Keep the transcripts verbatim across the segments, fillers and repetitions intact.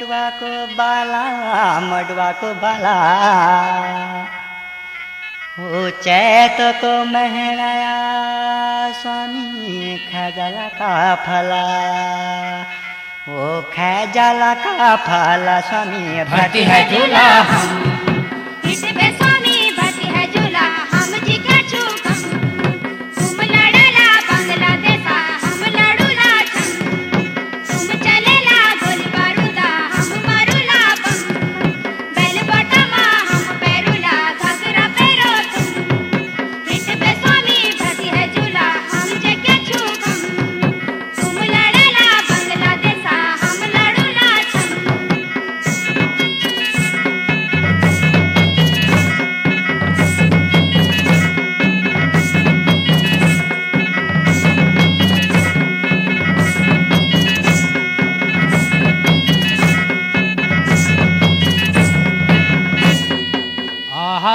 मडवा को बाला मडवा को बाला हो चैत को महनाया स्वामी खजला का फला वो खजला का फला स्वामी भर्ती है झूला हम इस पे स्वामी भर्ती है झूला हम जी क्या छूकम तुम लड़ला बांग्लादेशा हम लड़ूला छम तुम चलेला गोली बारूदा हम मारूला बम बैल बटमा हम पैरूला घाघरा पैरो तुम इस पे स्वामी भर्ती है झूला हम जी क्या छूकम तुम लड़ला बांग्लादेशा हम लड़ूला छम आहा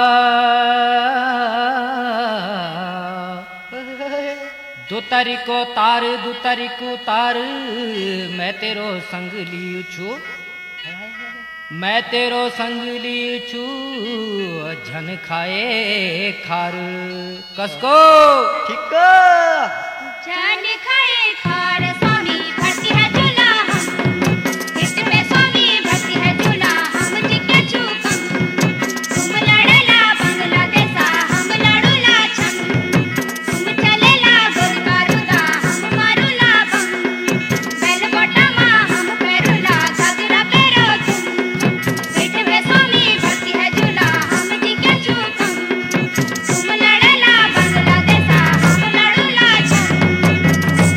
दो तारीको तार दो तारीको तार मैं तेरो संग लियू छु मैं तेरो संग लियू छु झन खाए खार कसको ठीक जान खाए खार स्वामी भर्ती है झूला हम इस पे स्वामी भर्ती है झूला हम जी क्या छूकम तुम लड़ला बांग्लादेशा हम लड़ूला छम तुम चलेला गोली बारूदा हम मारूला बम बैल बटमा हम पैरूला घाघरा पैरो तुम इस पे स्वामी भर्ती है झूला हम जी क्या छूकम तुम लड़ला बांग्लादेशा हम लड़ूला छम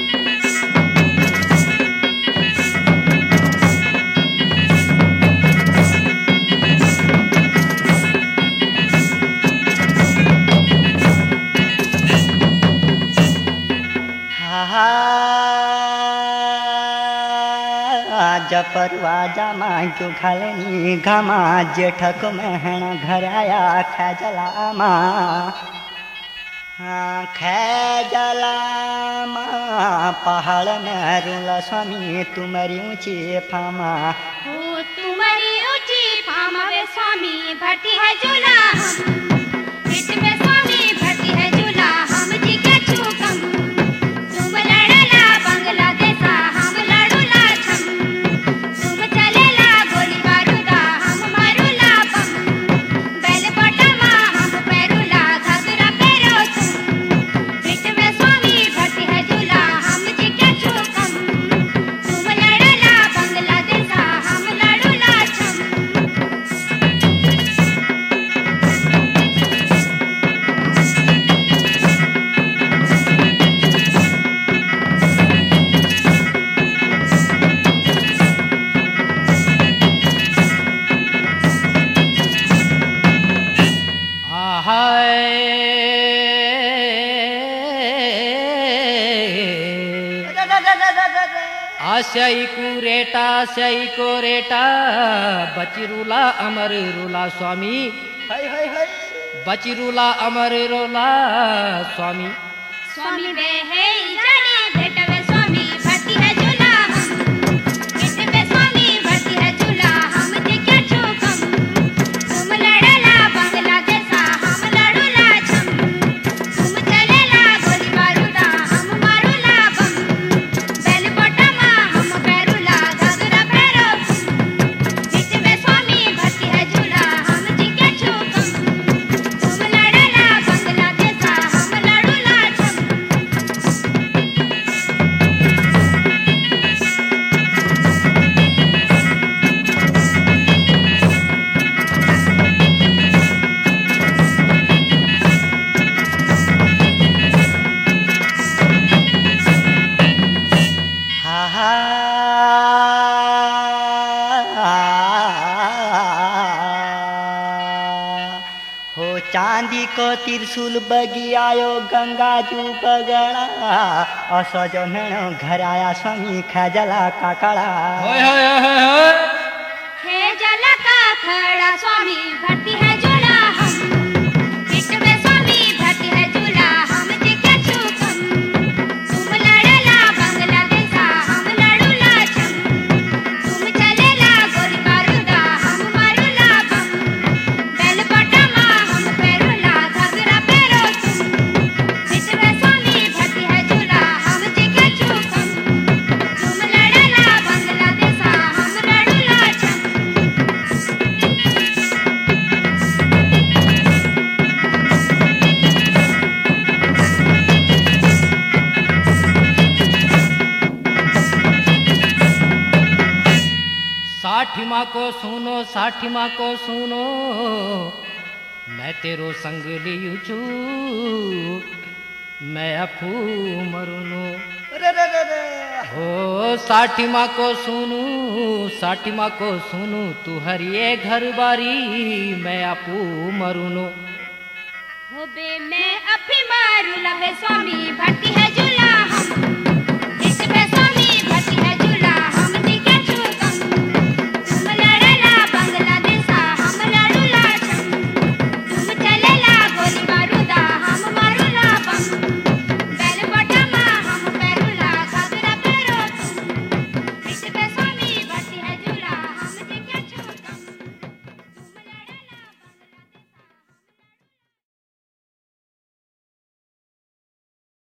जपरवा जामा क्यों खालनी घामा जेठक महण घर आया खजलामा हाँ खजलामा पहाड़ में रूला स्वामी तुम्हारी ऊंची फामा ओ तुम्हारी ऊंची फामा वे स्वामी भर्ती है झूला हम इस पे स्वामी भर्ती है झूला हम जी क्या छूकम तुम लड़ला बांग्लादेशा हम लड़ूला छम तुम चलेला गोली बारूदा हम मारूला बम बैल बटमा हम पैरूला घाघरा पैरो तुम इस पे स्वामी भर्ती है झूला हम जी क्या छूकम तुम लड़ला बांग्लादेशा हम लड़ूला छम आशाई को रेटा आशाई को रेटा बची रूला अमर रूला स्वामी हाय हाय हाय बची रूला अमर रूला स्वामी स्वामी वे है जाने भेटवे स्वामी भर्ती है झूला हम इस पे स्वामी भर्ती है झूला हम जी क्या छूकम तुम लड़ला बांग्लादेशा हम लड़ूला छम तुम चलेला गोली बारूदा हम मारूला बम बैल बटमा हम पैरूला घाघरा पैरो इस पे स्वामी भर्ती है झूला हम जी क्या छूकम तुम लड़ला बांग्लादेशा हम लड़ूला छम हा हा हो चांदी को त्रिशूल बगी आयो गंगा जू बगड़ा असज मेण घर आया स्वामी खजला काकड़ा होय होय होय होय है जला का खड़ा स्वामी भर्ती है झूला हम इस पे स्वामी भर्ती है झूला हम जी क्या छूकम तुम लड़ला बांग्लादेशा हम लड़ूला छम तुम साठी माँ को सुनो साठी माँ को सुनो मैं तेरो संग लियू छू मैं अफू मरुनो रे रे रे रे हो साठी माँ को सुनू साठी माँ को सुनू तू हरिये घर बारी मैं आपू मरुनो हो बे मैं अफी मारू लबे स्वामी